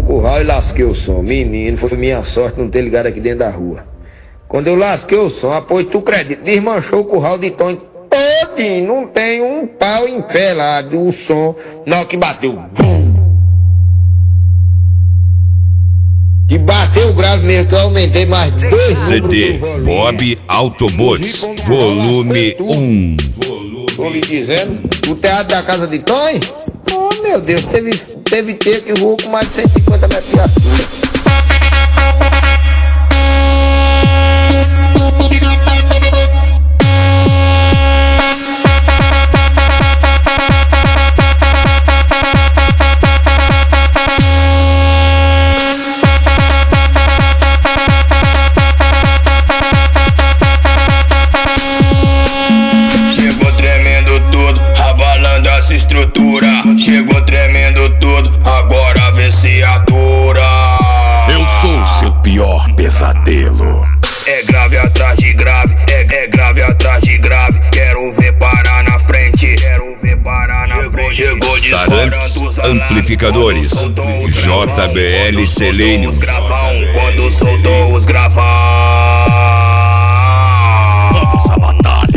curral e lasquei o som. Menino, foi minha sorte não ter ligado aqui dentro da rua. Quando eu lasquei o som, após tu acredita, desmanchou o curral de Tonho todinho. Não tem um pau em pé lá do som. Na hora que bateu, bum! Que bateu grave mesmo, que eu aumentei mais 2 CD Bob Autobots, volume 1. Tô lhe dizendo, o teatro da casa de Tonho? Oh meu Deus, teve tempo que voou com mais de 150 metros de altura. Estrutura, chegou tremendo tudo, agora vê se atura. Eu sou seu pior pesadelo. É grave atrás de grave, é grave atrás de grave. Quero ver parar na frente, quero ver parar na frente. Chegou disparando os amplificadores, JBL Selenium. Quando soltou os gravão. Vamos à batalha.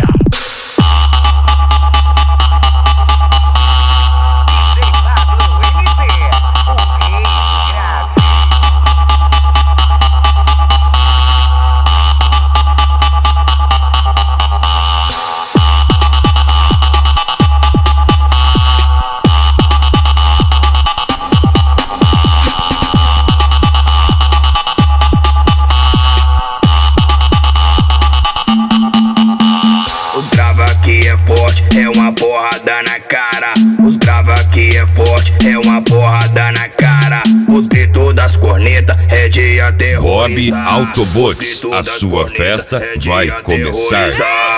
É uma porrada na cara. Os grava que é forte, é uma porrada na cara. Os gritos das cornetas é de aterrorizar. Bob Autobots, a sua festa vai começar.